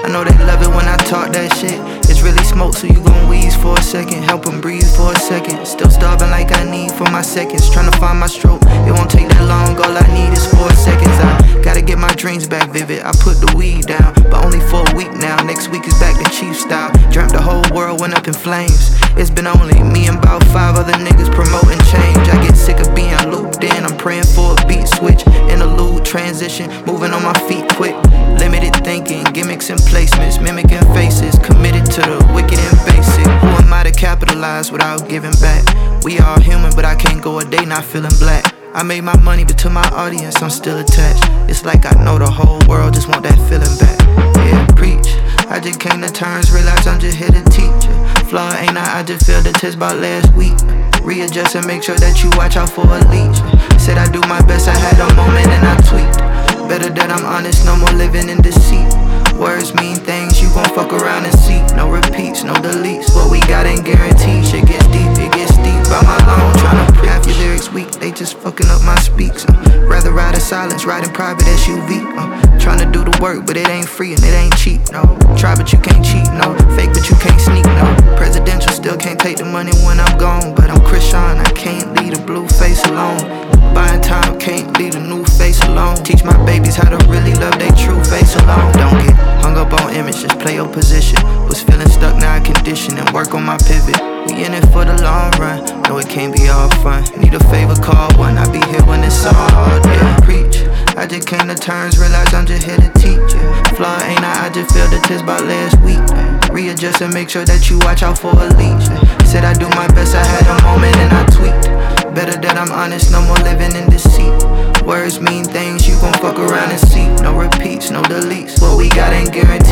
know they love it when I talk that shit. It's really smoke, so you gon' wheeze for a second. Help 'em breathe for a second. Still starving like I need for my seconds. Tryna find my stroke, it won't take that long. All I need is 4 seconds. I gotta get my dreams back vivid. I put the weed down, but only for a week now. Next week is back to Chief style. Dreamt the whole world went up in flames. It's been only me and about 5 other niggas promoting change. I get sick of being looped in. I'm praying for a beat switch. Interlude, transition, moving on my feet quick. Limited thinking, gimmicks and placements, mimicking faces. Committed to the wicked and basic. Who am I to capitalize without giving back? We all human, but I can't go a day not feeling black. I made my money, but to my audience, I'm still attached. It's like I know the whole world just want that feeling back. Yeah, preach. I just came to terms, realize I'm just here to teach you. Flaw ain't I just failed the test about last week. Readjust and make sure that you watch out for a leech. Said I do my best, I had a moment and I tweaked. Better that I'm honest, no more living in deceit. Words mean things, you gon' fuck around and see. No repeats, no deletes. What we got ain't guaranteed. Shit gets deep, it gets deep. By my loan, tryna pre half your lyrics weak, they just fucking up my speaks. Rather ride in silence, ride in private SUV. Tryna do the work, but it ain't free and it ain't cheap, no. Try but you can't cheat, no. Fake but you can't sneak, no. Presidential still can't take the money when I'm gone. But I'm Krishan, I can't leave the blue face alone. Buying time, can't leave the new face alone. Teach my babies how to really love their true face alone. Don't get hung up on image, just play your position. Was feeling stuck, now I condition and work on my pivot. We in it for the long run, know it can't be all fun. Need a favor, call one, I be here when it's all hard. Yeah, preach. I just came to terms, realize I'm just here to teach you. Flaw ain't I just failed the test about last week. Readjust and make sure that you watch out for a leech. Said I do my best, I had a moment and I tweaked. Better that I'm honest, no more living in deceit. Words mean things, you gon' fuck around and see. No repeats, no deletes. What we got ain't guaranteed.